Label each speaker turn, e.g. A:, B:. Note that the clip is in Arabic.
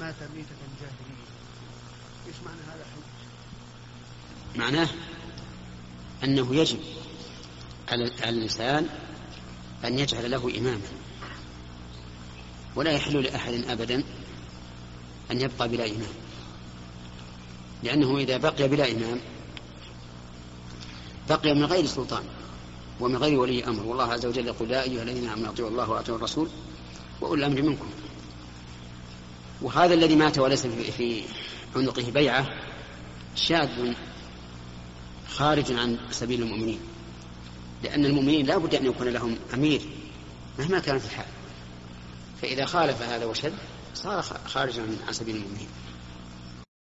A: مات ميتة جاهلية، إيش معنى هذا الحديث؟
B: معناه أنه يجب على الإنسان أن يجعل له إماما، ولا يحل لأحد أبدا أن يبقى بلا إمام، لأنه إذا بقي بلا إمام بقي من غير سلطان ومن غير ولي أمر. والله عز وجل يقول: يا أيها الذين آمنوا أطيعوا الله وأطيعوا الرسول وأولي الأمر منكم. وهذا الذي مات وليس في عنقه بيعة شاذ خارج عن سبيل المؤمنين، لأن المؤمنين لا بد أن يكون لهم أمير مهما كانت الحال، فإذا خالف هذا وشد صار خارجا عن سبيل المؤمنين.